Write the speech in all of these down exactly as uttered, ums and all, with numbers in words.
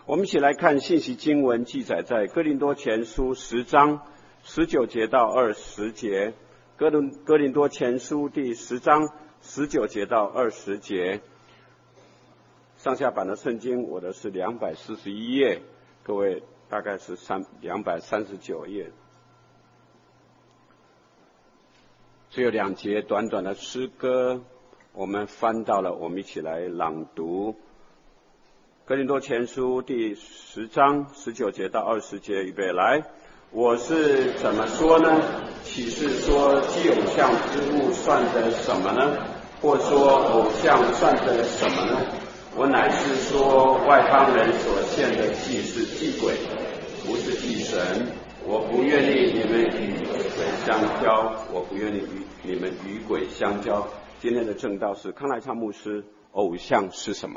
我们一起来看信息经文，记载在哥林多前书十章十九节到二十节。哥林哥林多前书第十章十九节到二十节。上下版的圣经，我的是两百四十一页，各位大概是三两百三十九页。只有两节短短的诗歌，我们翻到了，我们一起来朗读。哥林多前书第十章十九节到二十节，预备来。我是怎么说呢？岂是说祭偶像之物算得什么呢？或说偶像算得什么呢？我乃是说外邦人所献的祭是祭鬼，不是祭神。我不愿意你们与鬼相交，我不愿意与你们与鬼相交。今天的正道是康来昌牧师，偶像是什么？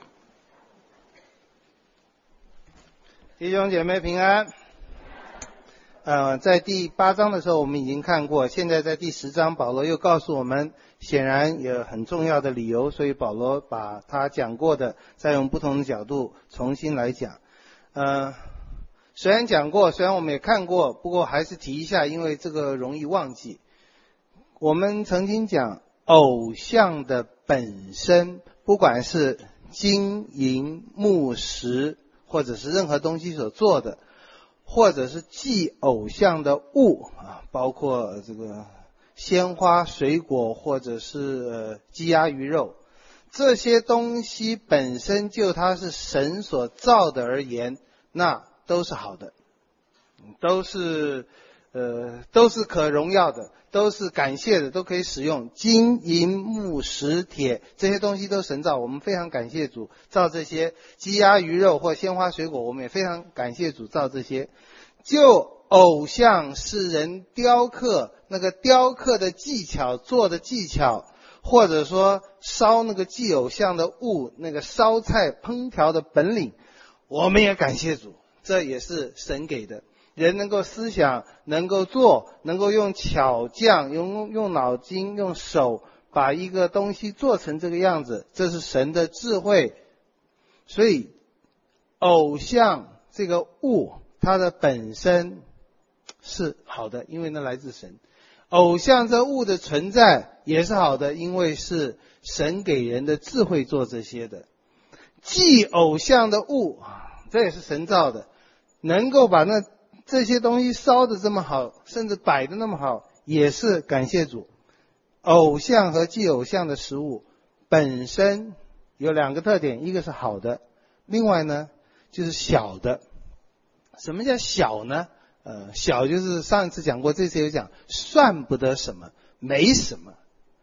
弟兄姐妹平安。呃，在第八章的时候我们已经看过，现在在第十章保罗又告诉我们，显然有很重要的理由，所以保罗把他讲过的再用不同的角度重新来讲。呃，虽然讲过，虽然我们也看过，不过还是提一下，因为这个容易忘记。我们曾经讲偶像的本身，不管是金银木石或者是任何东西所做的，或者是祭偶像的物啊，包括这个鲜花水果或者是呃鸡鸭鱼肉，这些东西本身就它是神所造的而言，那都是好的，都是呃都是可荣耀的，都是感谢的，都可以使用。金银木石铁这些东西都神造，我们非常感谢主造这些。鸡鸭鱼肉或鲜花水果，我们也非常感谢主造这些。就偶像是人雕刻，那个雕刻的技巧，做的技巧，或者说烧那个祭偶像的物，那个烧菜烹调的本领，我们也感谢主，这也是神给的。人能够思想，能够做，能够用巧匠，用用脑筋，用手把一个东西做成这个样子，这是神的智慧。所以偶像这个物它的本身是好的，因为那来自神。偶像这物的存在也是好的，因为是神给人的智慧做这些的。祭偶像的物，这也是神造的，能够把那这些东西烧得这么好，甚至摆得那么好，也是感谢主。偶像和祭偶像的食物本身有两个特点，一个是好的，另外呢就是小的。什么叫小呢？呃，小就是上一次讲过，这次有讲，算不得什么，没什么。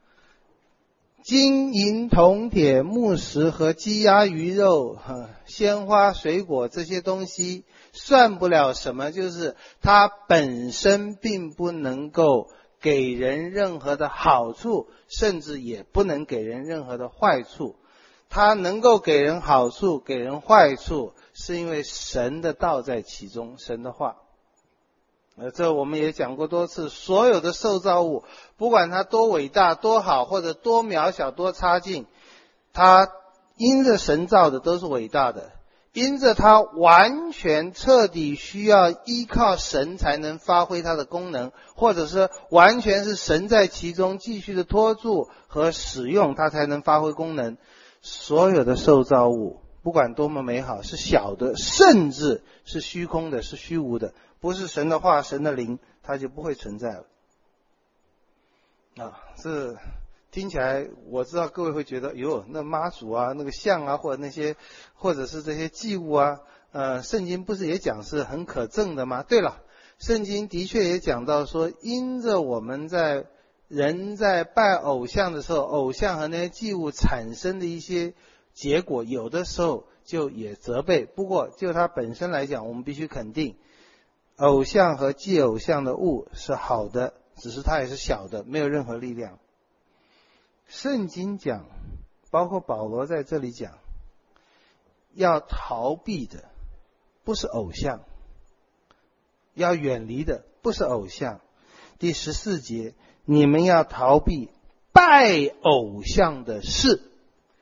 金银铜铁木石和鸡鸭鱼肉、呃、鲜花水果这些东西算不了什么，就是它本身并不能够给人任何的好处，甚至也不能给人任何的坏处。它能够给人好处，给人坏处，是因为神的道在其中，神的话。呃，这我们也讲过多次，所有的受造物，不管它多伟大、多好，或者多渺小、多差劲，它因着神造的都是伟大的，因着它完全彻底需要依靠神才能发挥它的功能，或者是完全是神在其中继续的托住和使用它才能发挥功能。所有的受造物不管多么美好，是小的，甚至是虚空的，是虚无的，不是神的话，神的灵，它就不会存在了。啊，这听起来我知道各位会觉得，哟，那妈祖啊，那个像啊，或者那些，或者是这些祭物啊，呃，圣经不是也讲是很可憎的吗？对了，圣经的确也讲到说，因着我们在人在拜偶像的时候，偶像和那些祭物产生的一些结果，有的时候就也责备。不过就它本身来讲，我们必须肯定，偶像和祭偶像的物是好的，只是它也是小的，没有任何力量。圣经讲，包括保罗在这里讲，要逃避的不是偶像，要远离的不是偶像。第十四节，你们要逃避拜偶像的事，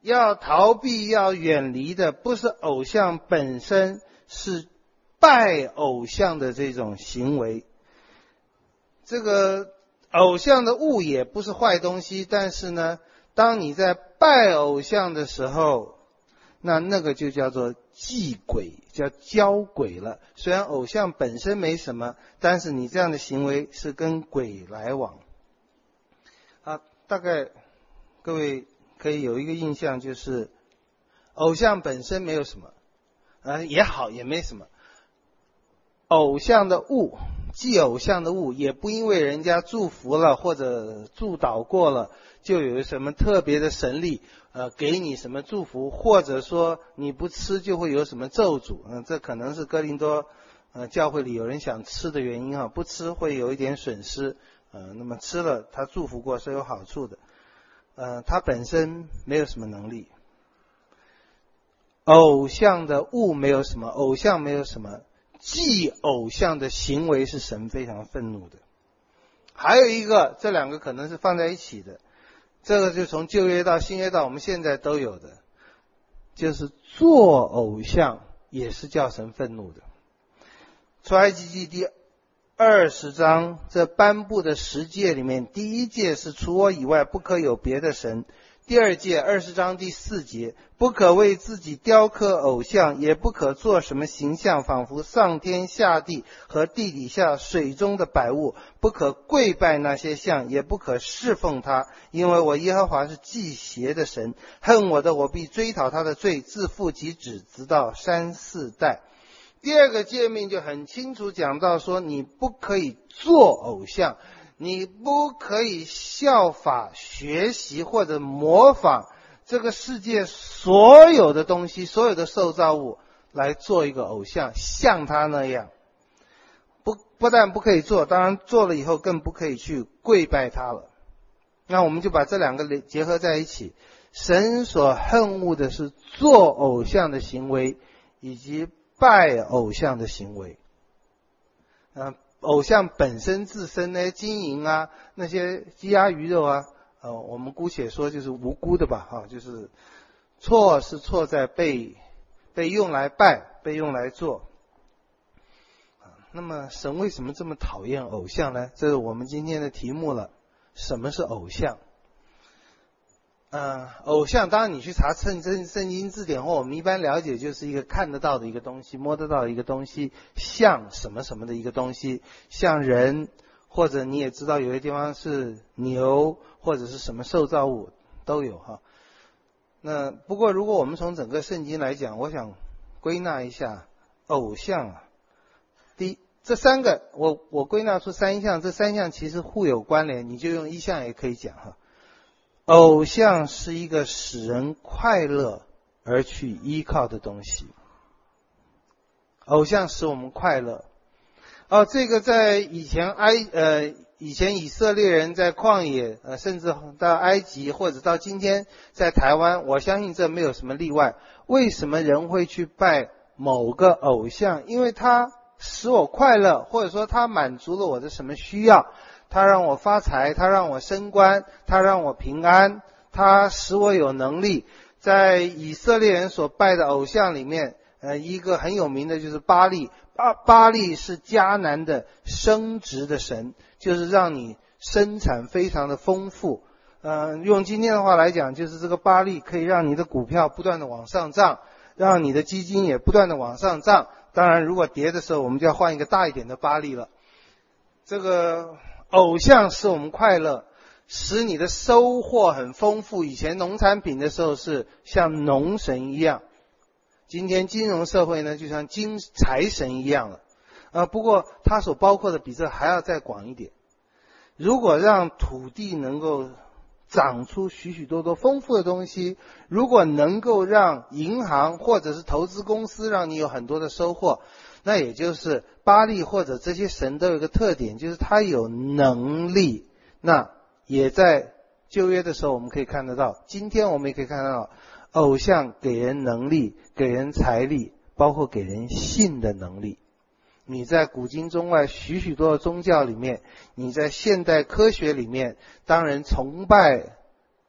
要逃避、要远离的不是偶像本身，是拜偶像的这种行为。这个偶像的物也不是坏东西，但是呢，当你在拜偶像的时候，那那个就叫做祭鬼，叫交鬼了。虽然偶像本身没什么，但是你这样的行为是跟鬼来往。啊，大概各位可以有一个印象，就是偶像本身没有什么，啊也好也没什么。偶像的物，祭偶像的物，也不因为人家祝福了或者祝祷过了，就有什么特别的神力，呃，给你什么祝福，或者说你不吃就会有什么咒诅。嗯、呃，这可能是哥林多呃教会里有人想吃的原因啊，不吃会有一点损失。呃，那么吃了他祝福过是有好处的。呃，他本身没有什么能力。偶像的物没有什么，偶像没有什么，祭偶像的行为是神非常愤怒的。还有一个，这两个可能是放在一起的，这个就从旧约到新约到我们现在都有的，就是做偶像也是叫神愤怒的。出埃及记第二十章这颁布的十诫里面，第一诫是除我以外不可有别的神。第二诫二十章第四节，不可为自己雕刻偶像，也不可做什么形象，仿佛上天下地和地底下水中的百物，不可跪拜那些像，也不可侍奉他，因为我耶和华是忌邪的神，恨我的我必追讨他的罪，自父及子，直到三四代。第二个诫命就很清楚讲到说，你不可以做偶像，你不可以效法学习或者模仿这个世界所有的东西，所有的受造物来做一个偶像，像他那样。不不但不可以做，当然做了以后更不可以去跪拜他了。那我们就把这两个结合在一起，神所恨恶的是做偶像的行为以及拜偶像的行为。呃偶像本身自身那些金银啊，那些鸡鸭鱼肉啊，呃，我们姑且说就是无辜的吧，哈，就是错是错在被被用来拜，被用来做。那么神为什么这么讨厌偶像呢？这是我们今天的题目了。什么是偶像？呃，偶像当然你去查圣圣圣经字典或我们一般了解，就是一个看得到的一个东西，摸得到的一个东西，像什么什么的一个东西，像人，或者你也知道有些地方是牛，或者是什么受造物都有哈。那不过如果我们从整个圣经来讲，我想归纳一下偶像啊。第一，这三个我我归纳出三项，这三项其实互有关联，你就用一项也可以讲哈。偶像是一个使人快乐而去依靠的东西，偶像使我们快乐。哦，这个在以前埃呃以前以色列人在旷野呃甚至到埃及或者到今天在台湾，我相信这没有什么例外。为什么人会去拜某个偶像？因为他使我快乐，或者说他满足了我的什么需要。他让我发财，他让我升官，他让我平安，他使我有能力。在以色列人所拜的偶像里面，呃，一个很有名的就是巴力。巴巴力是迦南的生殖的神，就是让你生产非常的丰富。呃，用今天的话来讲，就是这个巴力可以让你的股票不断的往上涨，让你的基金也不断的往上涨。当然，如果跌的时候，我们就要换一个大一点的巴力了。这个偶像使我们快乐，使你的收获很丰富。以前农产品的时候是像农神一样，今天金融社会呢就像金财神一样了。呃，不过它所包括的比这还要再广一点。如果让土地能够长出许许多多丰富的东西，如果能够让银行或者是投资公司让你有很多的收获，那也就是巴力或者这些神都有一个特点，就是他有能力。那也在旧约的时候我们可以看得到，今天我们也可以看得到，偶像给人能力，给人财力，包括给人信的能力。你在古今中外许许多的宗教里面，你在现代科学里面，当人崇拜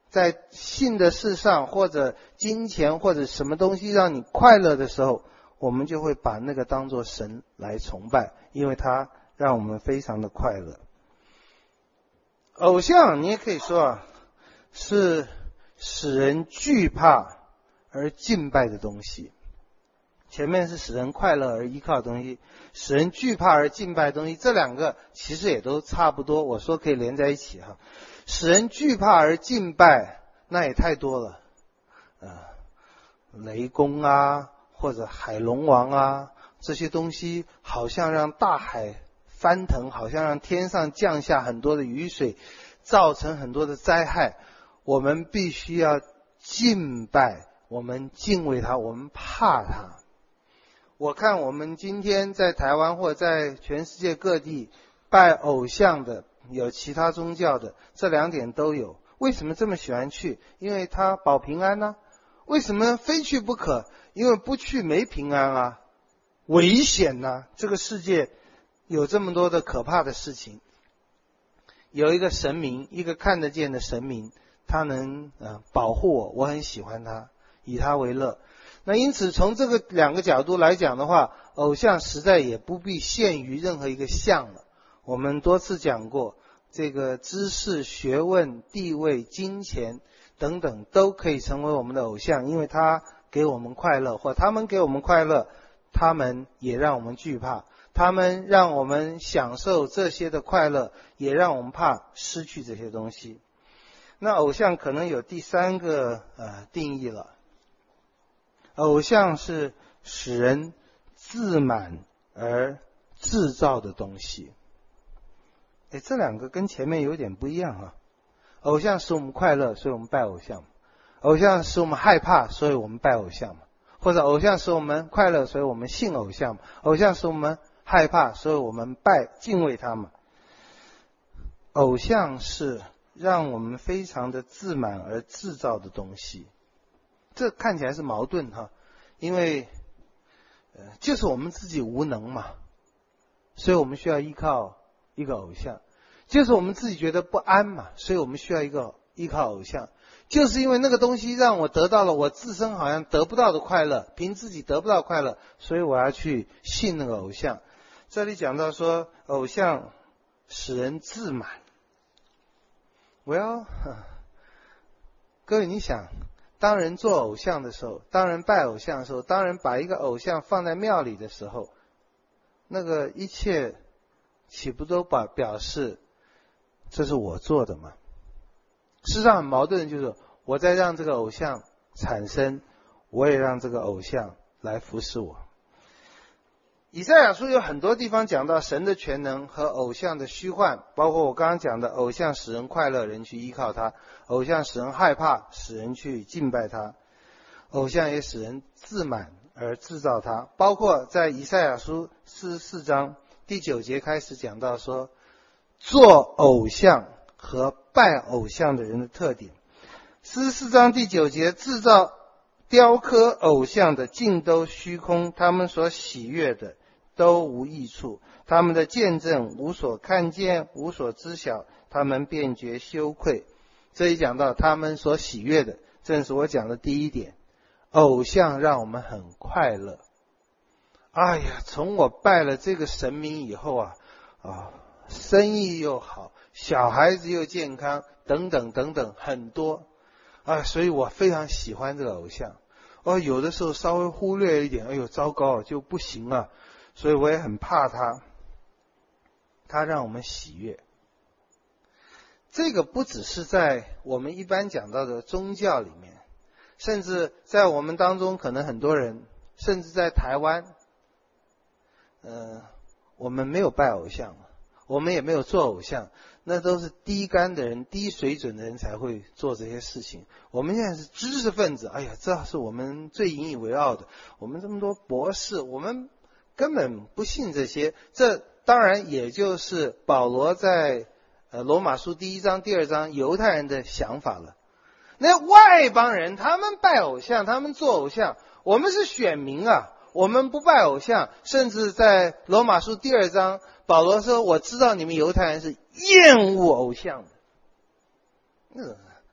在性的事上或者金钱或者什么东西让你快乐的时候，我们就会把那个当作神来崇拜，因为它让我们非常的快乐。偶像你也可以说啊，是使人惧怕而敬拜的东西。前面是使人快乐而依靠的东西，使人惧怕而敬拜的东西，这两个其实也都差不多，我说可以连在一起哈。使人惧怕而敬拜，那也太多了，呃，雷公啊，或者海龙王啊，这些东西好像让大海翻腾，好像让天上降下很多的雨水，造成很多的灾害。我们必须要敬拜，我们敬畏他，我们怕他。我看我们今天在台湾或在全世界各地拜偶像的，有其他宗教的，这两点都有。为什么这么喜欢去？因为他保平安啊。为什么非去不可？因为不去没平安啊，危险啊。这个世界有这么多的可怕的事情，有一个神明，一个看得见的神明，他能呃保护我，我很喜欢他，以他为乐。那因此从这个两个角度来讲的话，偶像实在也不必限于任何一个项了。我们多次讲过，这个知识、学问、地位、金钱等等都可以成为我们的偶像，因为它给我们快乐，或他们给我们快乐，他们也让我们惧怕，他们让我们享受这些的快乐，也让我们怕失去这些东西。那偶像可能有第三个呃定义了，偶像是使人自满而制造的东西。哎，这两个跟前面有点不一样啊。偶像使我们快乐，所以我们拜偶像；偶像使我们害怕，所以我们拜偶像；或者偶像使我们快乐，所以我们信偶像；偶像使我们害怕，所以我们拜敬畏他们。偶像是让我们非常的自满而制造的东西，这看起来是矛盾哈，因为呃就是我们自己无能嘛，所以我们需要依靠一个偶像；就是我们自己觉得不安嘛，所以我们需要一个依靠偶像；就是因为那个东西让我得到了我自身好像得不到的快乐，凭自己得不到快乐，所以我要去信那个偶像。这里讲到说偶像使人自满。Well， 各位你想，当人做偶像的时候，当人拜偶像的时候，当人把一个偶像放在庙里的时候，那个一切岂不都把表示这是我做的吗？事实上很矛盾，就是我在让这个偶像产生，我也让这个偶像来服侍我。以赛亚书有很多地方讲到神的全能和偶像的虚幻，包括我刚刚讲的偶像使人快乐，人去依靠他；偶像使人害怕，使人去敬拜他；偶像也使人自满而制造他。包括在以赛亚书四十四章第九节开始讲到说，做偶像和拜偶像的人的特点。四十四章第九节，制造雕刻偶像的尽都虚空，他们所喜悦的都无益处，他们的见证无所看见，无所知晓，他们便觉羞愧。这里讲到他们所喜悦的，正是我讲的第一点，偶像让我们很快乐。哎呀，从我拜了这个神明以后啊，啊，生意又好，小孩子又健康，等等等等，很多啊，所以我非常喜欢这个偶像。哦，有的时候稍微忽略一点，哎呦，糟糕，就不行了。所以我也很怕他，他让我们喜悦。这个不只是在我们一般讲到的宗教里面，甚至在我们当中，可能很多人，甚至在台湾，呃，我们没有拜偶像，我们也没有做偶像，那都是低干的人、低水准的人才会做这些事情。我们现在是知识分子，哎呀，这是我们最引以为傲的。我们这么多博士，我们根本不信这些。这当然也就是保罗在呃罗马书第一章、第二章犹太人的想法了。那外邦人他们拜偶像，他们做偶像，我们是选民啊，我们不拜偶像。甚至在罗马书第二章，保罗说：“我知道你们犹太人是厌恶偶像的。”那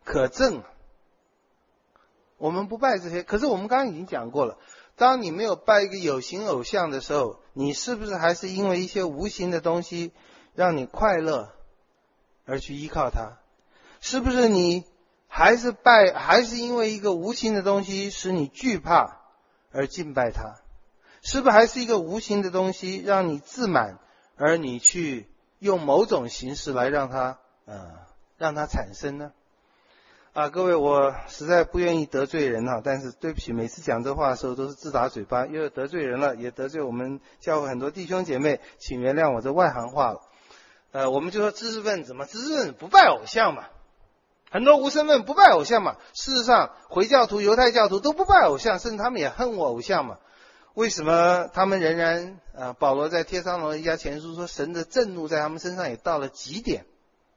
可证。我们不拜这些，可是我们刚刚已经讲过了，当你没有拜一个有形偶像的时候，你是不是还是因为一些无形的东西让你快乐而去依靠它？是不是你还是拜，还是因为一个无形的东西使你惧怕而敬拜它？是不是还是一个无形的东西让你自满，而你去用某种形式来让它呃让它产生呢？啊，各位，我实在不愿意得罪人啊，但是对不起，每次讲这话的时候都是自打嘴巴，又得罪人了，也得罪我们教会很多弟兄姐妹，请原谅我这外行话了。呃，我们就说知识分子嘛，知识分子不拜偶像嘛，很多无神论不拜偶像嘛。事实上，回教徒、犹太教徒都不拜偶像，甚至他们也恨我偶像嘛。为什么他们仍然呃，保罗在帖撒罗尼迦前书说，神的震怒在他们身上也到了极点。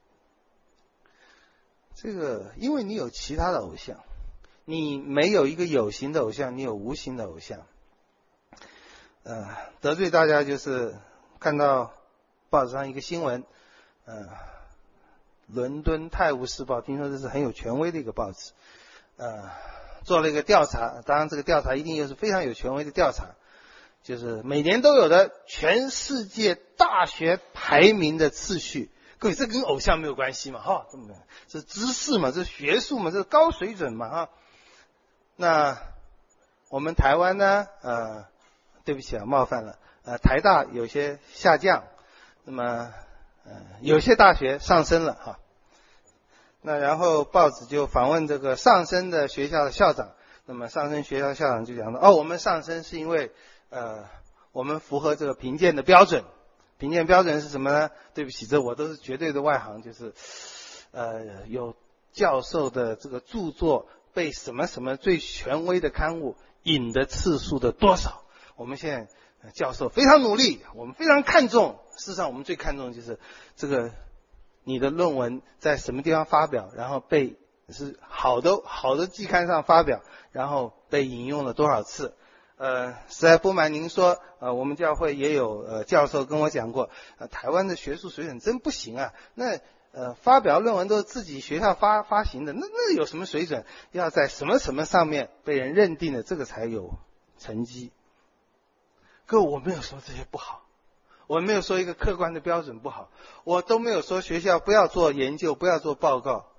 这个，因为你有其他的偶像，你没有一个有形的偶像，你有无形的偶像。呃，得罪大家就是看到报纸上一个新闻，呃，伦敦泰晤士报，听说这是很有权威的一个报纸，呃，做了一个调查，当然这个调查一定又是非常有权威的调查，就是每年都有的全世界大学排名的次序。各位，这跟偶像没有关系嘛，哈，这么这知识嘛，这学术嘛，这高水准嘛，哈。那我们台湾呢，呃，对不起啊，冒犯了，呃，台大有些下降，那么呃，有些大学上升了，哈。那然后报纸就访问这个上升的学校的校长，那么上升学校校长就讲说，哦，我们上升是因为呃，我们符合这个评鉴的标准。评鉴标准是什么呢？对不起，这我都是绝对的外行，就是呃有教授的这个著作被什么什么最权威的刊物引的次数的多少。我们现在教授非常努力，我们非常看重，事实上我们最看重就是这个你的论文在什么地方发表，然后被是好的好的季刊上发表，然后被引用了多少次。呃，实在不瞒您说，呃，我们教会也有呃教授跟我讲过，呃，台湾的学术水准真不行啊。那呃，发表论文都是自己学校发发行的，那那有什么水准？要在什么什么上面被人认定的，这个才有成绩。各位，我没有说这些不好，我没有说一个客观的标准不好，我都没有说学校不要做研究，不要做报告。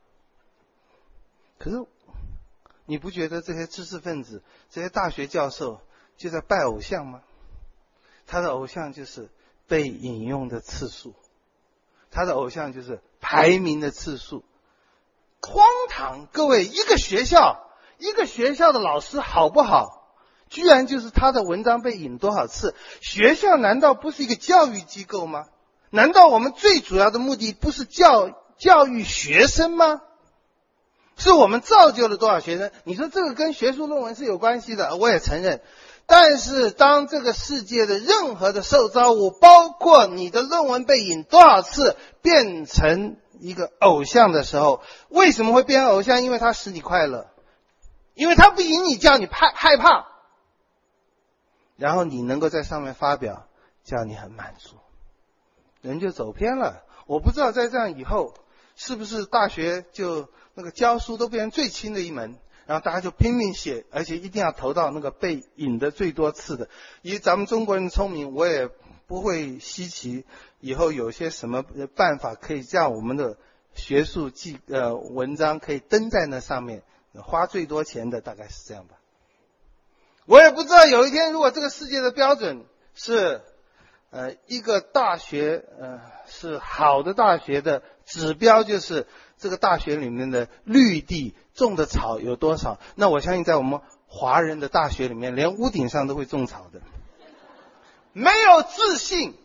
可是，你不觉得这些知识分子、这些大学教授就在拜偶像吗？他的偶像就是被引用的次数，他的偶像就是排名的次数。荒唐！各位，一个学校，一个学校的老师好不好，居然就是他的文章被引多少次？学校难道不是一个教育机构吗？难道我们最主要的目的不是教教育学生吗？是我们造就了多少学生？你说这个跟学术论文是有关系的，我也承认。但是当这个世界的任何的受造物，包括你的论文被引多少次变成一个偶像的时候，为什么会变成偶像？因为它使你快乐，因为它不引你叫你害害怕，然后你能够在上面发表，叫你很满足，人就走偏了。我不知道在这样以后是不是大学就那个教书都变成最轻的一门，然后大家就拼命写，而且一定要投到那个被引的最多次的。以咱们中国人聪明，我也不会稀奇以后有些什么办法可以让我们的学术记呃文章可以登在那上面，花最多钱的大概是这样吧。我也不知道有一天如果这个世界的标准是呃一个大学呃是好的大学的指标，就是这个大学里面的绿地种的草有多少，那我相信在我们华人的大学里面，连屋顶上都会种草的。没有自信，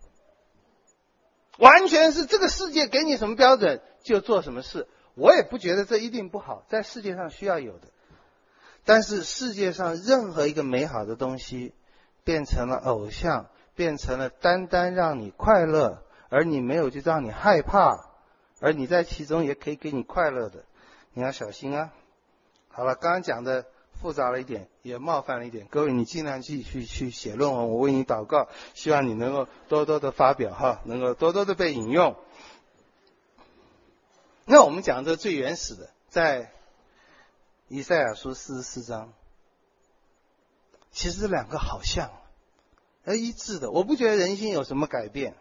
完全是这个世界给你什么标准就做什么事。我也不觉得这一定不好，在世界上需要有的。但是世界上任何一个美好的东西变成了偶像，变成了单单让你快乐，而你没有就让你害怕，而你在其中也可以给你快乐的，你要小心啊。好了，刚刚讲的复杂了一点，也冒犯了一点，各位你尽量继续去写论文，我为你祷告，希望你能够多多的发表哈，能够多多的被引用。 那我们讲这最原始的，在以赛亚书四十四章，其实这两个好像，而一致的。我不觉得人心有什么改变。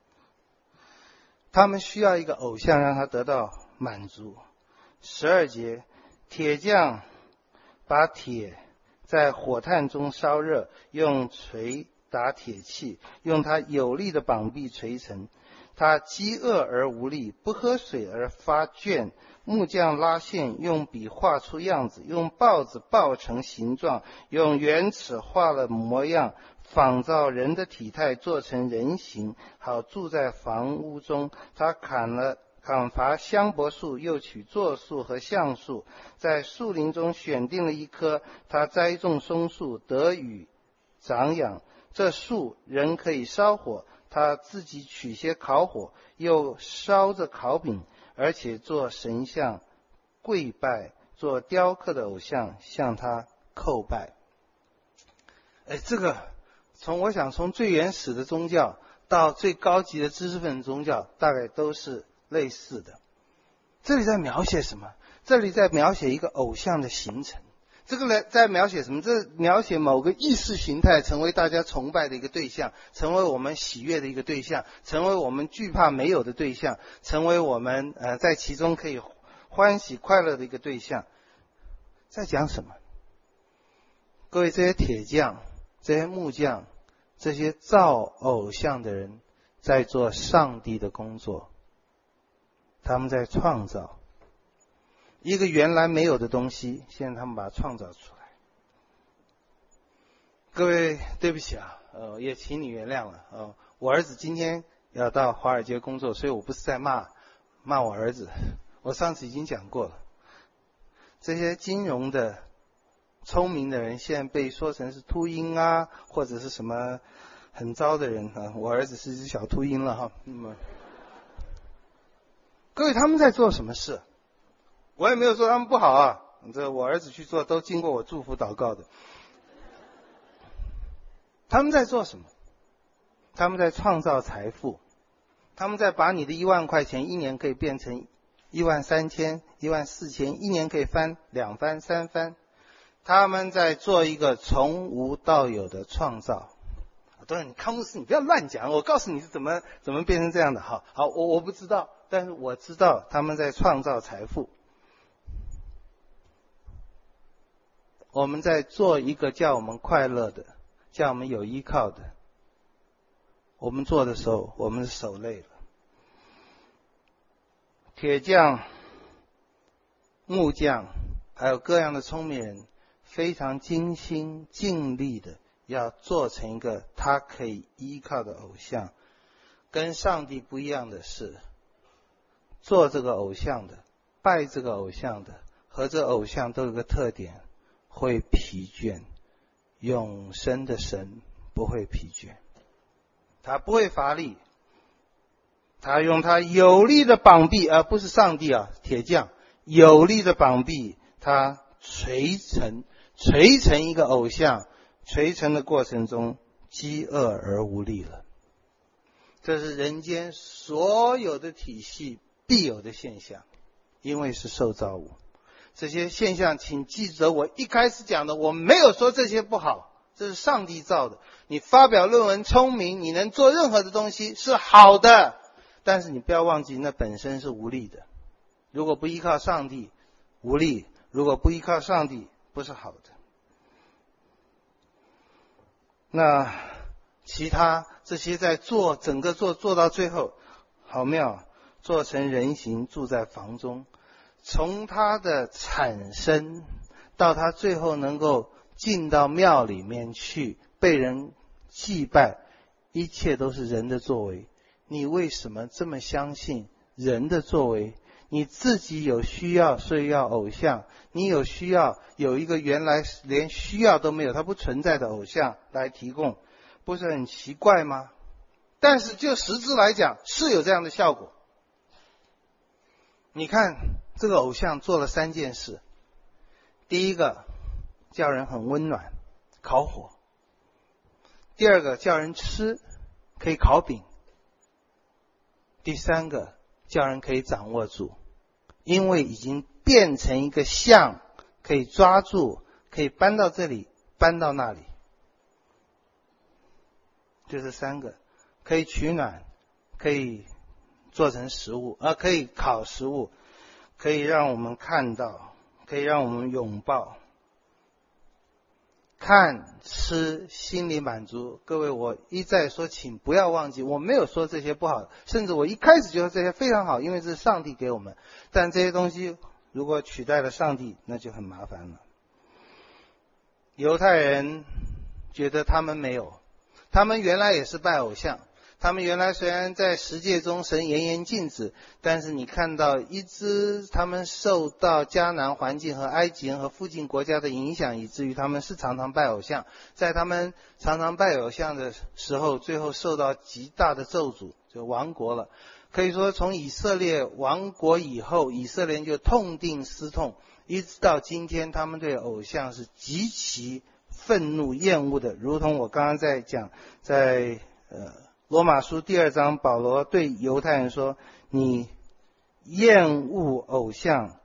他们需要一个偶像让他得到满足。十二节，铁匠把铁在火炭中烧热，用锤打铁器，用他有力的膀臂锤成。他饥饿而无力，不喝水而发倦。木匠拉线，用笔画出样子，用刨子刨成形状，用圆尺画了模样，仿照人的体态，做成人形，好住在房屋中。他砍了砍伐香柏树，又取柞树和橡树，在树林中选定了一棵。他栽种松树，得雨长养。这树人可以烧火，他自己取些烤火，又烧着烤饼，而且做神像跪拜，做雕刻的偶像向他叩拜。哎，这个从我想从最原始的宗教到最高级的知识分子宗教，大概都是类似的。这里在描写什么？这里在描写一个偶像的形成。这个在描写什么？这描写某个意识形态成为大家崇拜的一个对象，成为我们喜悦的一个对象，成为我们惧怕没有的对象，成为我们呃在其中可以欢喜快乐的一个对象。在讲什么？各位，这些铁匠、这些木匠、这些造偶像的人，在做上帝的工作。他们在创造一个原来没有的东西，现在他们把它创造出来。各位，对不起啊，呃，也请你原谅了。呃，我儿子今天要到华尔街工作，所以我不是在骂骂我儿子。我上次已经讲过了，这些金融的聪明的人，现在被说成是秃鹰啊，或者是什么很糟的人啊。我儿子是一只小秃鹰了哈。那么，各位，他们在做什么事？我也没有说他们不好啊，这我儿子去做都经过我祝福祷告的。他们在做什么？他们在创造财富，他们在把你的一万块钱一年可以变成一万三千、一万四千，一年可以翻两番、三番。他们在做一个从无到有的创造。当然，你康姆斯，你不要乱讲，我告诉你是怎么怎么变成这样的。好，好，我我不知道，但是我知道他们在创造财富。我们在做一个叫我们快乐的，叫我们有依靠的。我们做的时候，我们手累了。铁匠、木匠，还有各样的聪明人，非常精心尽力的要做成一个他可以依靠的偶像。跟上帝不一样的是，做这个偶像的、拜这个偶像的和这偶像都有个特点，会疲倦。永生的神不会疲倦，他不会乏力，他用他有力的膀臂，而不是上帝啊，铁匠有力的膀臂，他锤成锤成一个偶像，锤成的过程中饥饿而无力了。这是人间所有的体系必有的现象，因为是受造物。这些现象请记着我一开始讲的，我没有说这些不好，这是上帝造的。你发表论文聪明，你能做任何的东西是好的，但是你不要忘记那本身是无力的。如果不依靠上帝，无力；如果不依靠上帝，不是好的。那其他这些在做整个做做到最后，好妙，做成人形住在房中。从它的产生到它最后能够进到庙里面去被人祭拜，一切都是人的作为。你为什么这么相信人的作为？你自己有需要，所以要偶像。你有需要，有一个原来连需要都没有，它不存在的偶像来提供，不是很奇怪吗？但是就实质来讲，是有这样的效果。你看这个偶像做了三件事。第一个，叫人很温暖，烤火；第二个，叫人吃，可以烤饼；第三个，叫人可以掌握住， 因为已经变成一个像，可以抓住，可以搬到这里，搬到那里。就这三个，可以取暖，可以做成食物，啊，可以烤食物，可以让我们看到，可以让我们拥抱。看、吃，心里满足。各位，我一再说，请不要忘记，我没有说这些不好，甚至我一开始就说这些非常好，因为这是上帝给我们。但这些东西如果取代了上帝，那就很麻烦了。犹太人觉得他们没有，他们原来也是拜偶像，他们原来虽然在十诫中神严严禁止，但是你看到一直他们受到迦南环境和埃及人和附近国家的影响，以至于他们是常常拜偶像。在他们常常拜偶像的时候，最后受到极大的咒诅，就亡国了。可以说从以色列亡国以后，以色列人就痛定思痛，一直到今天他们对偶像是极其愤怒厌恶的。如同我刚刚在讲，在呃罗马书第二章，保罗对犹太人说，你厌恶偶像。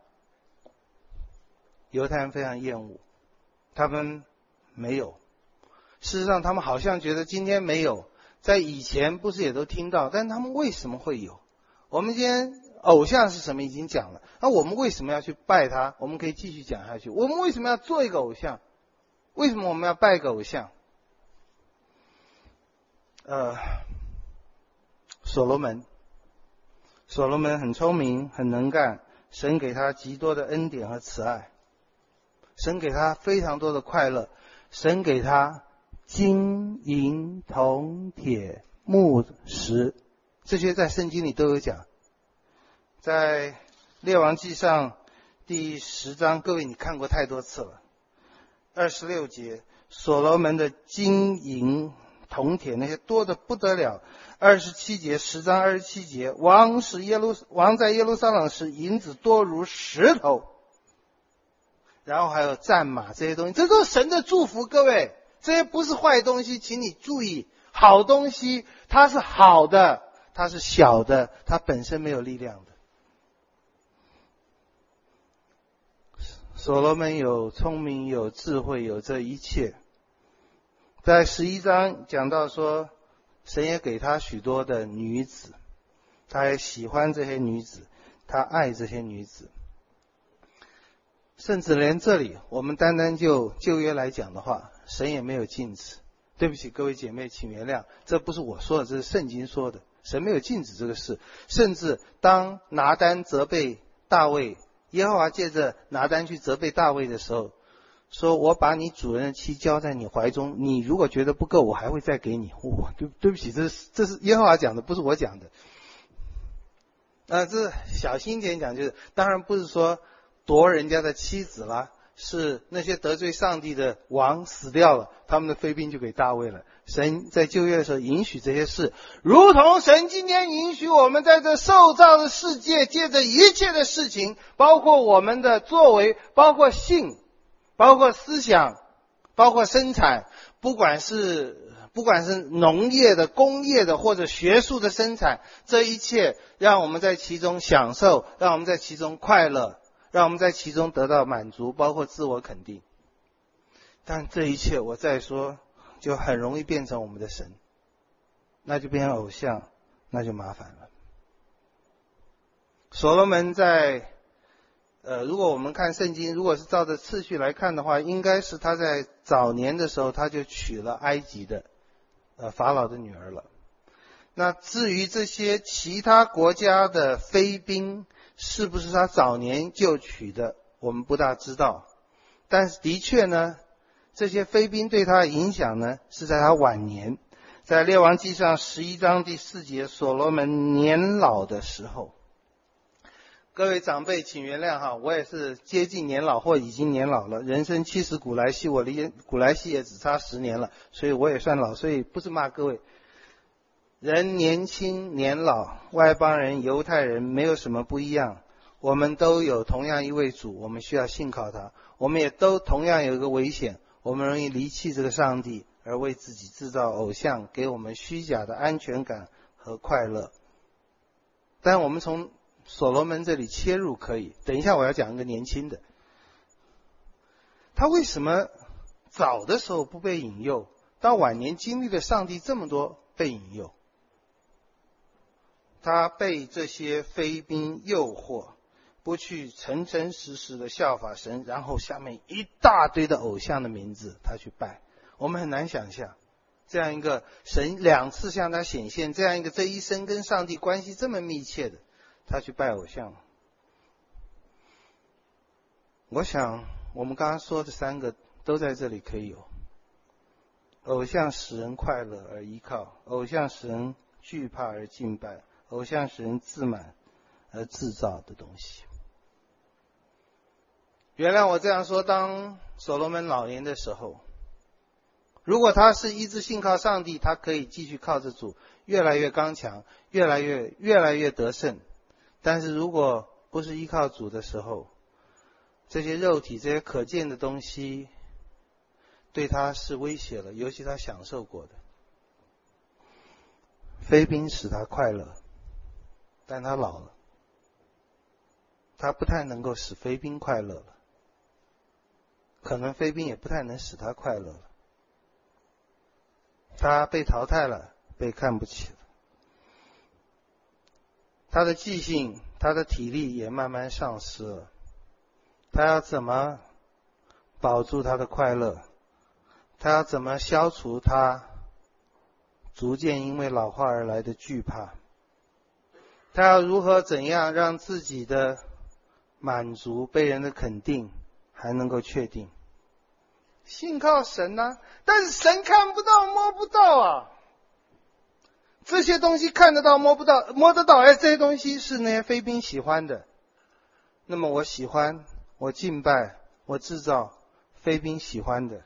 犹太人非常厌恶，他们没有，事实上他们好像觉得今天没有，在以前不是也都听到，但他们为什么会有？我们今天偶像是什么已经讲了，那我们为什么要去拜他？我们可以继续讲下去。我们为什么要做一个偶像？为什么我们要拜一个偶像？呃，所罗门，所罗门很聪明，很能干，神给他极多的恩典和慈爱，神给他非常多的快乐，神给他金银铜铁木石，这些在圣经里都有讲。在列王纪上第十章，各位你看过太多次了。二十六节，所罗门的金银铜铁那些多得不得了。二十七节，十章二十七节，王使耶路王在耶路撒冷时，银子多如石头。然后还有战马这些东西，这都是神的祝福。各位，这些不是坏东西，请你注意，好东西它是好的，它是小的，它本身没有力量的。所罗门有聪明，有智慧，有这一切。在十一章讲到说，神也给他许多的女子，他也喜欢这些女子，他爱这些女子。甚至连这里，我们单单就旧约来讲的话，神也没有禁止。对不起各位姐妹，请原谅，这不是我说的，这是圣经说的，神没有禁止这个事。甚至当拿单责备大卫，耶和华借着拿单去责备大卫的时候，说我把你主人的妻交在你怀中，你如果觉得不够，我还会再给你。哦、对对不起，这是这是耶和华讲的，不是我讲的。呃，这小心一点讲，就是当然不是说夺人家的妻子啦，是那些得罪上帝的王死掉了，他们的妃嫔就给大卫了。神在旧约的时候允许这些事，如同神今天允许我们在这受造的世界，借着一切的事情，包括我们的作为，包括性，包括思想，包括生产，不管是不管是农业的、工业的或者学术的生产，这一切让我们在其中享受，让我们在其中快乐，让我们在其中得到满足，包括自我肯定。但这一切我再说，就很容易变成我们的神，那就变成偶像，那就麻烦了。所罗门在呃，如果我们看圣经，如果是照着次序来看的话，应该是他在早年的时候他就娶了埃及的呃法老的女儿了。那至于这些其他国家的妃嫔是不是他早年就娶的，我们不大知道。但是的确呢，这些妃嫔对他的影响呢，是在他晚年。在列王纪上十一章第四节，所罗门年老的时候。各位长辈请原谅哈，我也是接近年老或已经年老了，人生七十古来稀，我离古来稀也只差十年了，所以我也算老，所以不是骂各位。人年轻年老，外邦人犹太人没有什么不一样，我们都有同样一位主，我们需要信靠他，我们也都同样有一个危险，我们容易离弃这个上帝，而为自己制造偶像，给我们虚假的安全感和快乐。但我们从所罗门这里切入可以，等一下我要讲一个年轻的。他为什么早的时候不被引诱，到晚年经历了上帝这么多被引诱？他被这些非宾诱惑，不去诚诚实实的效法神，然后下面一大堆的偶像的名字他去拜。我们很难想象这样一个神两次向他显现，这样一个这一生跟上帝关系这么密切的，他去拜偶像。我想我们刚刚说的三个都在这里可以有。偶像使人快乐而依靠，偶像使人惧怕而敬拜，偶像使人自满而制造的东西。原谅我这样说，当所罗门老年的时候，如果他是一直信靠上帝，他可以继续靠着主，越来越刚强，越来越越来越得胜。但是如果不是依靠主的时候，这些肉体这些可见的东西对他是威胁了，尤其他享受过的。非宾使他快乐，但他老了，他不太能够使非宾快乐了，可能非宾也不太能使他快乐了。他被淘汰了，被看不起了。他的记性，他的体力也慢慢丧失了。他要怎么保住他的快乐？他要怎么消除他逐渐因为老化而来的惧怕？他要如何怎样让自己的满足被人的肯定还能够确定？信靠神啊，但是神看不到摸不到啊。这些东西看得到摸不到，摸得到，哎，这些东西是那些非宾喜欢的。那么我喜欢，我敬拜，我制造非宾喜欢的，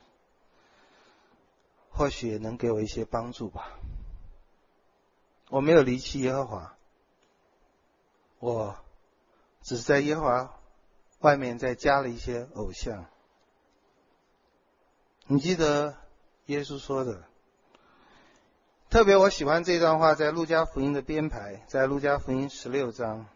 或许也能给我一些帮助吧。我没有离弃耶和华，我只是在耶和华外面再加了一些偶像。你记得耶稣说的，特别我喜欢这段话，在路加福音的编排，在路加福音十六章，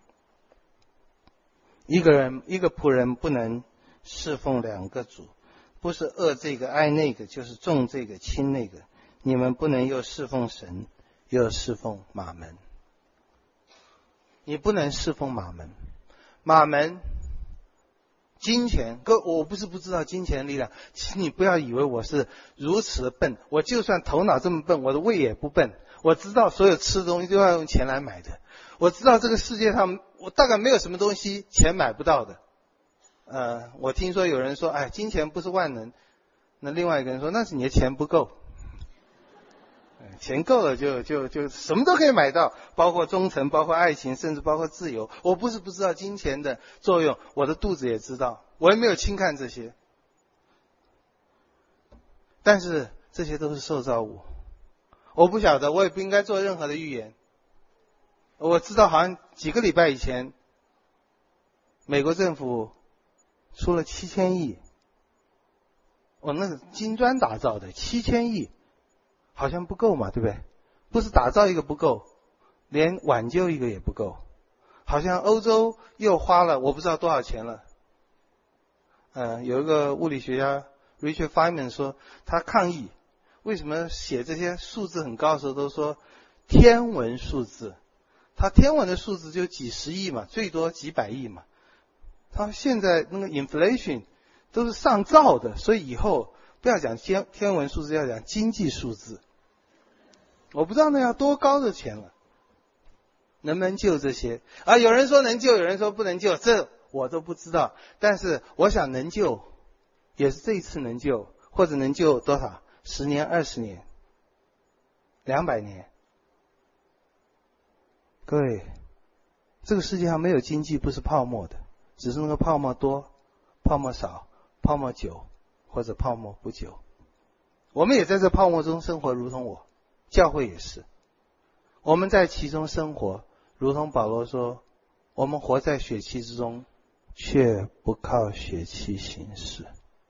一个人一个仆人不能侍奉两个主，不是恶这个爱那个，就是重这个轻那个。你们不能又侍奉神，又侍奉马门。你不能侍奉马门，马门金钱，哥，我不是不知道金钱力量，请你不要以为我是如此的笨，我就算头脑这么笨，我的胃也不笨。我知道所有吃的东西都要用钱来买的，我知道这个世界上我大概没有什么东西钱买不到的。呃，我听说有人说，哎，金钱不是万能，那另外一个人说，那是你的钱不够。钱够了就就就什么都可以买到，包括忠诚，包括爱情，甚至包括自由。我不是不知道金钱的作用，我的肚子也知道，我也没有轻看这些。但是这些都是受造物，我不晓得，我也不应该做任何的预言。我知道好像几个礼拜以前，美国政府出了七千亿，哦，那是金砖打造的，七千亿。好像不够嘛，对不对？不是打造一个不够，连挽救一个也不够。好像欧洲又花了我不知道多少钱了。呃，有一个物理学家 Richard Feynman 说，他抗议为什么写这些数字很高的时候都说天文数字，他天文的数字就几十亿嘛，最多几百亿嘛。他现在那个 inflation 都是上兆的，所以以后不要讲天天文数字，要讲经济数字。我不知道那要多高的钱了，能不能救这些？啊，有人说能救，有人说不能救，这我都不知道。但是我想能救，也是这一次能救，或者能救多少？十年、二十年、两百年。各位，这个世界上没有经济不是泡沫的，只是那个泡沫多、泡沫少、泡沫久，或者泡沫不久。我们也在这泡沫中生活，如同我。教会也是，我们在其中生活，如同保罗说，我们活在血气之中，却不靠血气行事。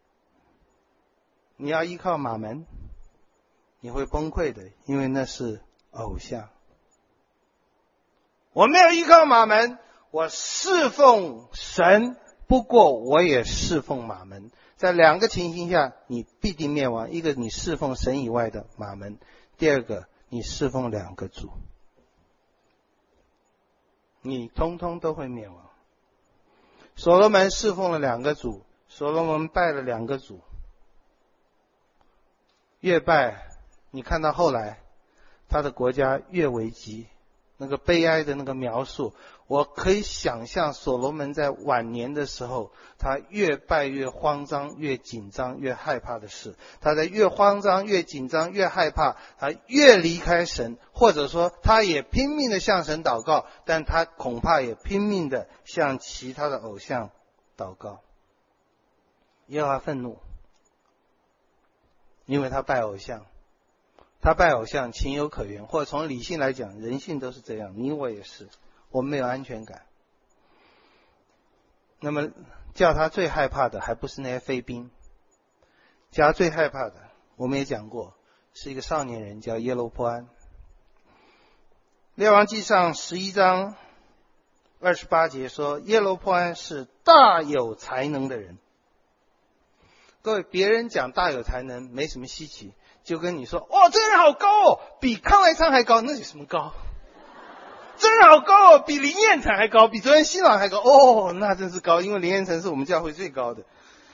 你要依靠马门，你会崩溃的，因为那是偶像。我没有依靠马门， 我侍奉神，不过我也侍奉马门。在两个情形下，你必定灭亡：一个你侍奉神以外的马门，第二个你侍奉两个主，你通通都会灭亡。所罗门侍奉了两个主，所罗门拜了两个主，越拜，你看到后来他的国家越危机，那个悲哀的那个描述，我可以想象所罗门在晚年的时候，他越拜越慌张，越紧张，越害怕的事。他在越慌张越紧张越害怕，他越离开神，或者说他也拼命的向神祷告，但他恐怕也拼命的向其他的偶像祷告。耶和华愤怒，因为他拜偶像。他拜偶像情有可原，或者从理性来讲，人性都是这样，你我也是，我们没有安全感。那么叫他最害怕的还不是那些飞兵，叫他最害怕的我们也讲过，是一个少年人叫耶罗波安。列王纪上十一章二十八节说，耶罗波安是大有才能的人。各位，别人讲大有才能没什么稀奇，就跟你说，哦，这个人好高哦，比康来昌还高，那有什么高？这个人好高哦，比林彦成还高，比昨天新郎还高，哦，那真是高，因为林彦成是我们教会最高的。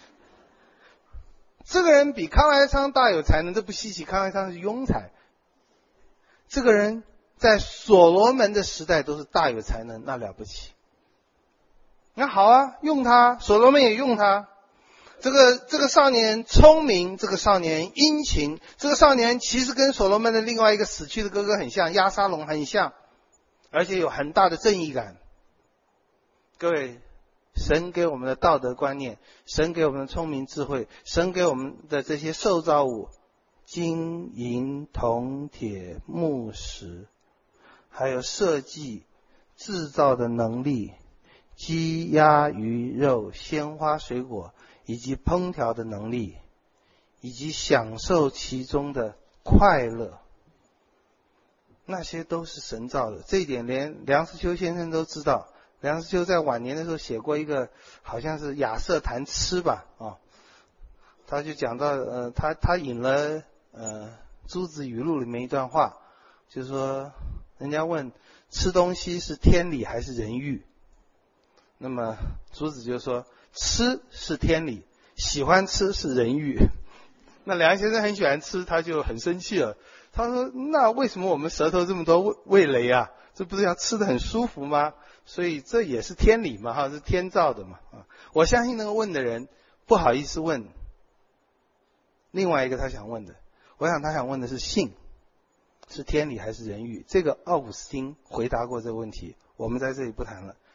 这个人比康来昌大有才能，这不稀奇，康来昌是庸才。这个人在所罗门的时代都是大有才能，那了不起。那好啊，用他，所罗门也用他。这个这个少年聪明，这个少年殷勤，这个少年其实跟所罗门的另外一个死去的哥哥很像，押沙龙很像，而且有很大的正义感。各位，神给我们的道德观念，神给我们的聪明智慧，神给我们的这些受造物，金银铜铁木石，还有设计制造的能力，鸡鸭鱼肉鲜花水果，以及烹调的能力，以及享受其中的快乐，那些都是神造的。这一点连梁实秋先生都知道。梁实秋在晚年的时候写过一个，好像是亚瑟谈吃吧，哦，他就讲到，呃，他他引了呃朱子语录里面一段话，就是说，人家问吃东西是天理还是人欲，那么朱子就说，吃是天理，喜欢吃是人欲。那梁先生很喜欢吃，他就很生气了。他说，那为什么我们舌头这么多味味蕾啊？这不是要吃得很舒服吗？所以这也是天理嘛，哈，是天造的嘛。啊，我相信那个问的人不好意思问另外一个他想问的，我想他想问的是性，是天理还是人欲？这个奥古斯丁回答过这个问题，我们在这里不谈了。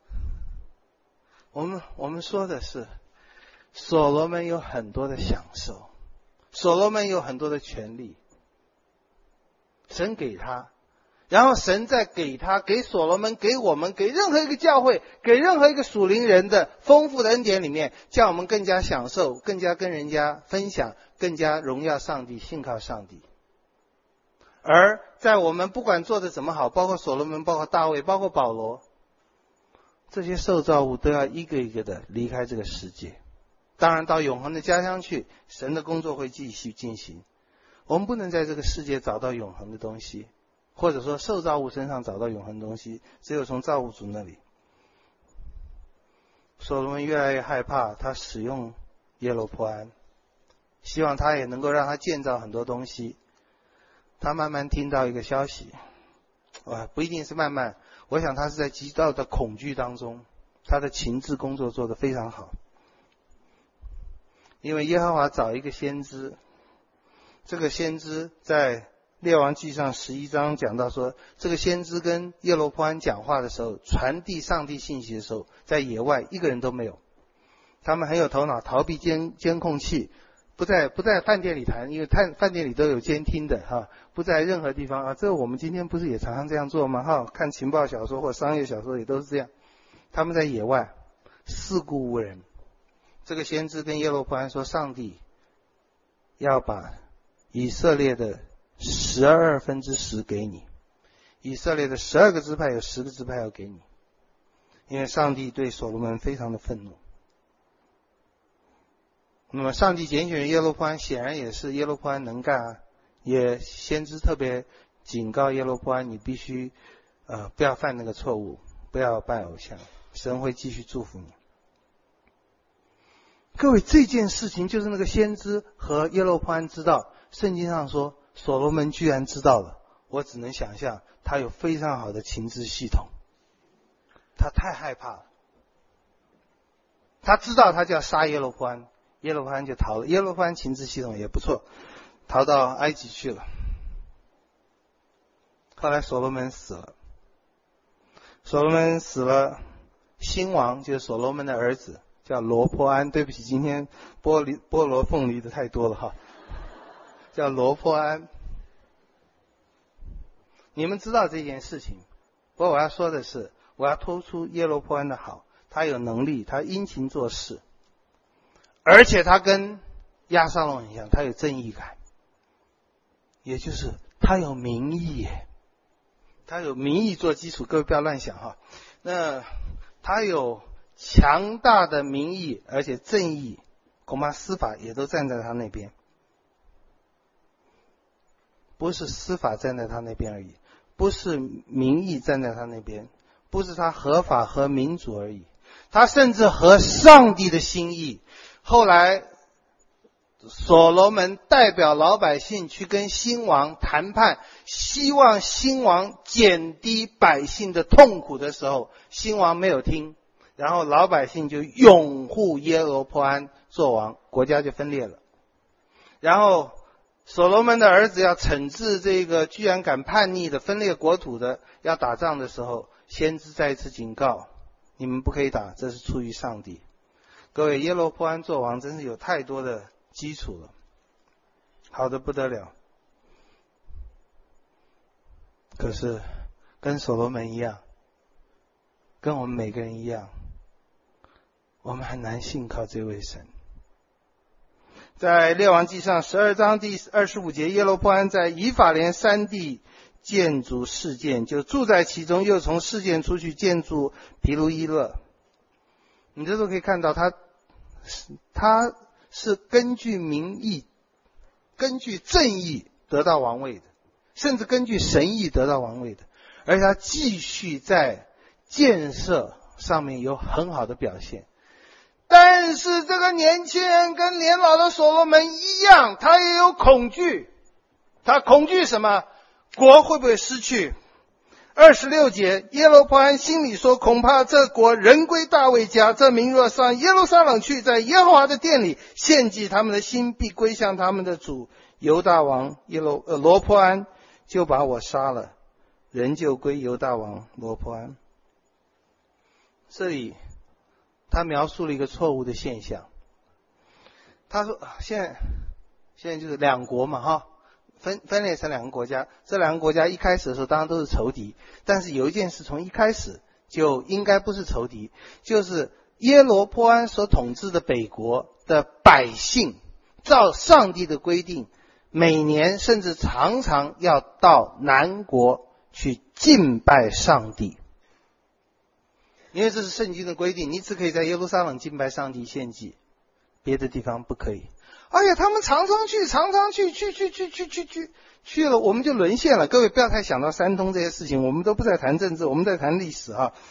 我们我们说的是，所罗门有很多的享受，所罗门有很多的权利，神给他，然后神再给他，给所罗门，给我们，给任何一个教会，给任何一个属灵人的丰富的恩典里面，叫我们更加享受，更加跟人家分享，更加荣耀上帝，信靠上帝。而在我们不管做的怎么好，包括所罗门，包括大卫，包括保罗，这些受造物都要一个一个的离开这个世界，当然到永恒的家乡去，神的工作会继续进行。我们不能在这个世界找到永恒的东西，或者说受造物身上找到永恒的东西，只有从造物主那里。所罗门越来越害怕，他使用耶罗波安，希望他也能够让他建造很多东西。他慢慢听到一个消息，哇，不一定是慢慢，我想他是在极大的恐惧当中，他的情治工作做得非常好。因为耶和华找一个先知，这个先知在列王纪上十一章讲到说，这个先知跟耶罗波安讲话的时候，传递上帝信息的时候，在野外一个人都没有。他们很有头脑，逃避监监控器，不在不在饭店里谈，因为饭饭店里都有监听的哈，不在任何地方啊。这个我们今天不是也常常这样做吗？哈，看情报小说或商业小说也都是这样。他们在野外四顾无人。这个先知跟耶罗波安说，上帝要把以色列的十二分之十给你，以色列的十二个支派有十个支派要给你。 因为上帝对所罗门非常的愤怒。那么上帝拣选耶罗波安，显然也是耶罗波安能干啊，也先知特别警告耶罗波安，你必须呃不要犯那个错误，不要拜偶像，神会继续祝福你。各位，这件事情就是那个先知和耶罗波安知道，圣经上说所罗门居然知道了，我只能想象他有非常好的情治系统，他太害怕了，他知道他就要杀耶罗波安，耶罗波安就逃了，耶罗波安情治系统也不错，逃到埃及去了。后来所罗门死了，所罗门死了，新王就是所罗门的儿子叫罗波安，对不起，今天菠萝菠萝凤梨的太多了哈，叫罗波安。你们知道这件事情，不过我要说的是，我要突出耶罗波安的好，他有能力，他殷勤做事，而且他跟押沙龙很像，他有正义感，也就是他有民意耶，他有民意做基础，各位不要乱想哈。那他有强大的民意，而且正义，恐怕司法也都站在他那边，不是司法站在他那边而已，不是民意站在他那边，不是他合法和民主而已，他甚至合上帝的心意。后来所罗门代表老百姓去跟新王谈判，希望新王减低百姓的痛苦的时候，新王没有听，然后老百姓就拥护耶罗波安做王，国家就分裂了。然后所罗门的儿子要惩治这个居然敢叛逆的分裂国土的，要打仗的时候，先知再一次警告，你们不可以打，这是出于上帝。各位，耶罗波安做王真是有太多的基础了，好的不得了。可是跟所罗门一样，跟我们每个人一样，我们很难信靠这位神。在列王纪上十二章第二十五节，耶罗波安在以法莲山地建筑示剑，就住在其中，又从示剑出去建筑毗卢伊勒。你这时候可以看到他他是根据民意，根据正义得到王位的，甚至根据神意得到王位的，而且他继续在建设上面有很好的表现。但是这个年轻人跟年老的所罗门一样，他也有恐惧。他恐惧什么？国会不会失去？二十六节，耶罗波安心里说，恐怕这国人归大卫家，这民若上耶路撒冷去，在耶和华的殿里献祭，他们的心必归向他们的主犹大王耶罗呃罗波安，就把我杀了，人就归犹大王罗波安。这里他描述了一个错误的现象。他说现在现在就是两国嘛哈，分分裂成两个国家，这两个国家一开始的时候当然都是仇敌，但是有一件事从一开始就应该不是仇敌，就是耶罗波安所统治的北国的百姓，照上帝的规定，每年甚至常常要到南国去敬拜上帝。因为这是圣经的规定，你只可以在耶路撒冷敬拜上帝献祭，别的地方不可以。而且他们常常去，常常去，去去去去去去去了，我们就沦陷了。各位不要太想到三通这些事情，我们都不在谈政治，我们在谈历史啊。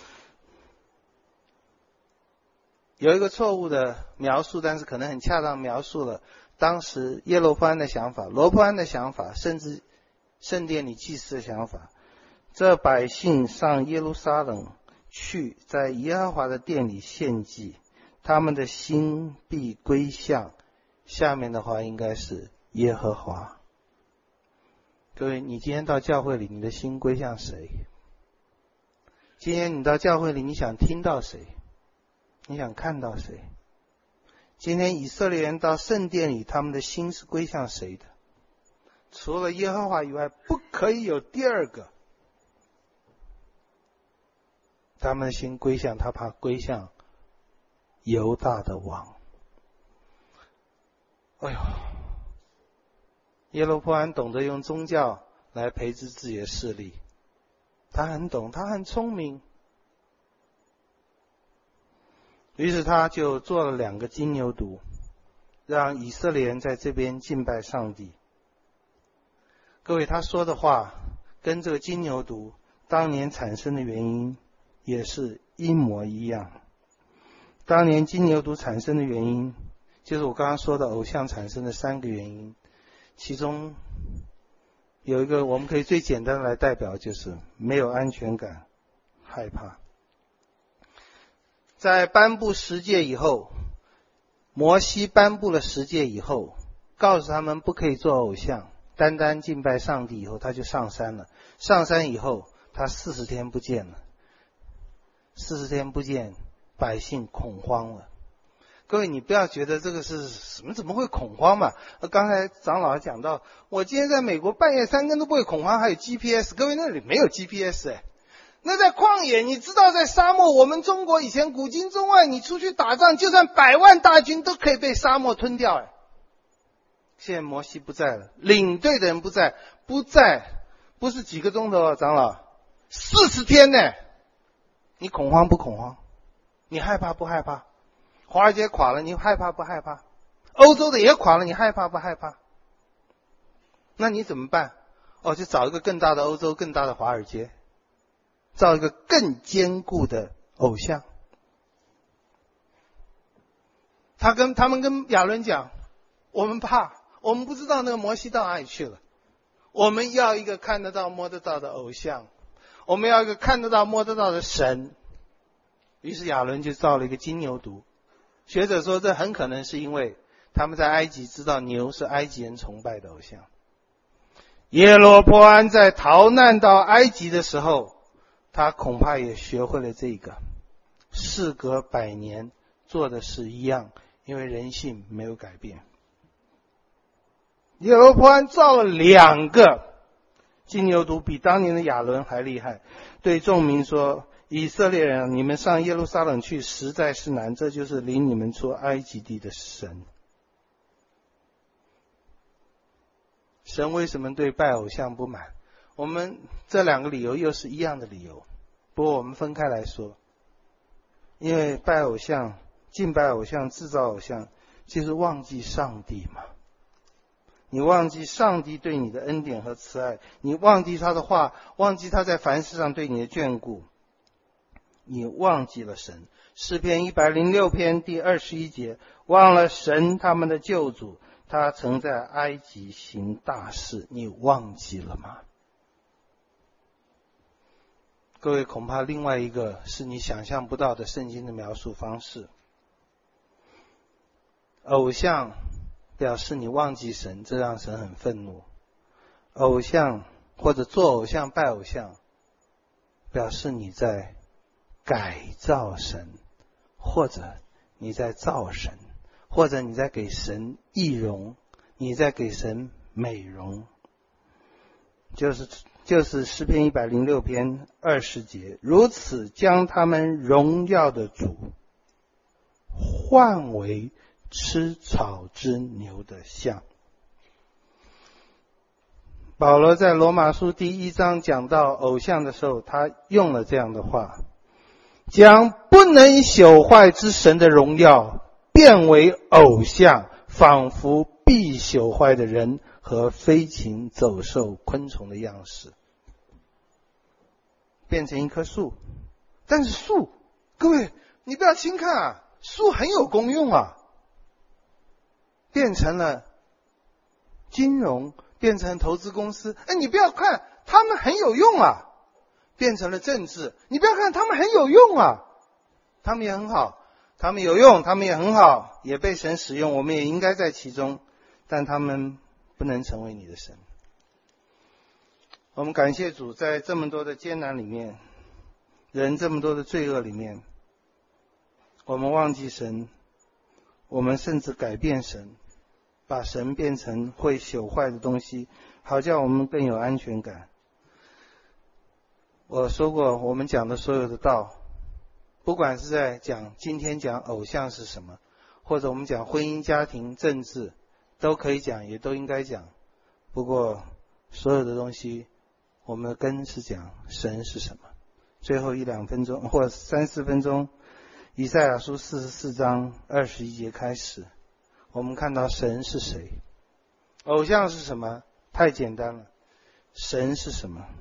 有一个错误的描述，但是可能很恰当描述了当时耶罗波安的想法，罗波安的想法，甚至圣殿里祭司的想法。这百姓上耶路撒冷去，在耶和华的殿里献祭，他们的心必归向，下面的话应该是耶和华。各位，你今天到教会里，你的心归向谁？今天你到教会里，你想听到谁？你想看到谁？今天以色列人到圣殿里，他们的心是归向谁的？除了耶和华以外，不可以有第二个。他们的心归向他，怕归向犹大的王。哎呦，耶罗波安懂得用宗教来培植自己的势力，他很懂，他很聪明。 于是他就做了两个金牛犊，让以色列人在这边敬拜上帝。各位，他说的话跟这个金牛犊当年产生的原因也是一模一样。当年金牛犊产生的原因，就是我刚刚说的偶像产生的三个原因，其中有一个我们可以最简单的来代表，就是没有安全感，害怕。在颁布十诫以后，摩西颁布了十诫以后，告诉他们不可以做偶像，单单敬拜上帝以后，他就上山了。上山以后，他四十天不见了。四十天不见，百姓恐慌了。各位，你不要觉得这个是什么，怎么会恐慌嘛？刚才长老讲到，我今天在美国半夜三更都不会恐慌，还有 G P S。各位，那里没有 G P S 哎。那在旷野，你知道在沙漠，我们中国以前古今中外，你出去打仗，就算百万大军都可以被沙漠吞掉哎。现在摩西不在了，领队的人不在，不在，不是几个钟头啊，长老，四十天呢。你恐慌不恐慌？你害怕不害怕？华尔街垮了，你害怕不害怕？欧洲的也垮了，你害怕不害怕？那你怎么办？哦，就找一个更大的欧洲，更大的华尔街，造一个更坚固的偶像。他跟他们跟亚伦讲，我们怕，我们不知道那个摩西到哪里去了，我们要一个看得到摸得到的偶像，我们要一个看得到摸得到的神。于是亚伦就造了一个金牛犊。学者说，这很可能是因为他们在埃及知道牛是埃及人崇拜的偶像。耶罗波安在逃难到埃及的时候，他恐怕也学会了这个，事隔百年做的是一样，因为人性没有改变。耶罗波安造了两个金牛犊，比当年的亚伦还厉害，对众民说，以色列人，你们上耶路撒冷去实在是难，这就是领你们出埃及地的神。神为什么对拜偶像不满？我们这两个理由又是一样的理由，不过我们分开来说。因为拜偶像、敬拜偶像、制造偶像，就是忘记上帝嘛。你忘记上帝对你的恩典和慈爱，你忘记他的话，忘记他在凡事上对你的眷顾，你忘记了神。诗篇一百零六篇第二十一节，忘了神他们的救主，他曾在埃及行大事，你忘记了吗？各位，恐怕另外一个是你想象不到的圣经的描述方式。偶像表示你忘记神，这让神很愤怒。偶像或者做偶像、拜偶像，表示你在改造神，或者你在造神，或者你在给神易容，你在给神美容。就是就是诗篇一百零六篇二十节，如此将他们荣耀的主换为吃草之牛的像。保罗在罗马书第一章讲到偶像的时候，他用了这样的话，将不能朽坏之神的荣耀变为偶像，仿佛必朽坏的人和飞禽走兽昆虫的样式，变成一棵树。但是树，各位你不要轻看啊，树很有功用啊，变成了金融，变成投资公司，哎，你不要看他们很有用啊，变成了政治，你不要看他们很有用啊，他们也很好，他们有用，他们也很好，也被神使用，我们也应该在其中，但他们不能成为你的神。我们感谢主，在这么多的艰难里面，人这么多的罪恶里面，我们忘记神，我们甚至改变神，把神变成会朽坏的东西，好叫我们更有安全感。我说过，我们讲的所有的道，不管是在讲今天讲偶像是什么，或者我们讲婚姻、家庭、政治，都可以讲，也都应该讲。不过所有的东西，我们的根是讲神是什么。最后一两分钟或三四分钟， 以赛亚书四十四章二十一节开始，我们看到神是谁，偶像是什么？太简单了，神是什么？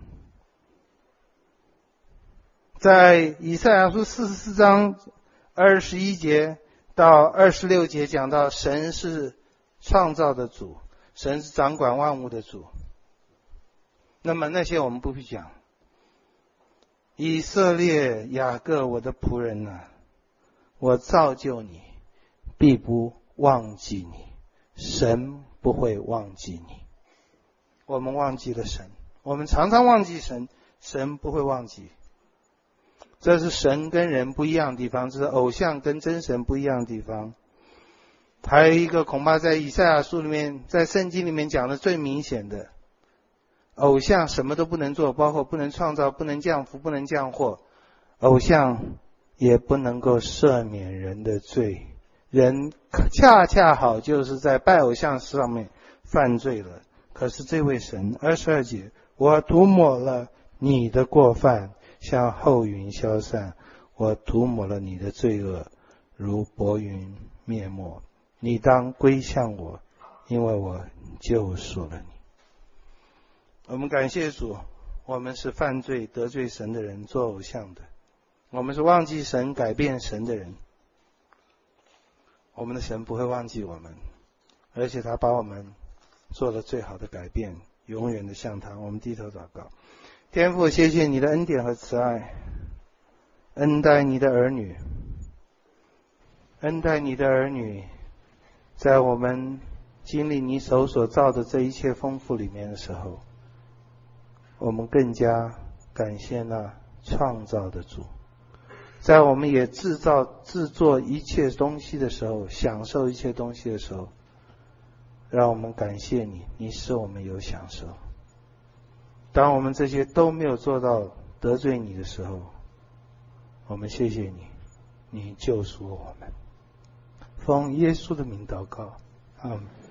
在以赛亚书四十四章二十一节到二十六节讲到神是创造的主，神是掌管万物的主。那么那些我们不必讲。以色列雅各，我的仆人啊，我造就你，必不忘记你。神不会忘记你。我们忘记了神，我们常常忘记神，神不会忘记。这是神跟人不一样的地方，这是偶像跟真神不一样的地方。还有一个恐怕在以赛亚书里面，在圣经里面讲的最明显的，偶像什么都不能做，包括不能创造，不能降福，不能降祸，偶像也不能够赦免人的罪。人恰恰好就是在拜偶像上面犯罪了。可是这位神，二十二节，我涂抹了你的过犯，像厚云消散，我涂抹了你的罪恶，如薄云灭没。你当归向我，因为我救赎了你。我们感谢主，我们是犯罪得罪神的人，做偶像的，我们是忘记神改变神的人。我们的神不会忘记我们，而且他把我们做了最好的改变，永远的向他。我们低头祷告。天父，谢谢你的恩典和慈爱，恩待你的儿女，恩待你的儿女，在我们经历你手所造的这一切丰富里面的时候，我们更加感谢那创造的主。在我们也制造制作一切东西的时候，享受一切东西的时候，让我们感谢你，你使我们有享受。当我们这些都没有做到得罪你的时候，我们谢谢你，你救赎我们。奉耶稣的名祷告，阿们。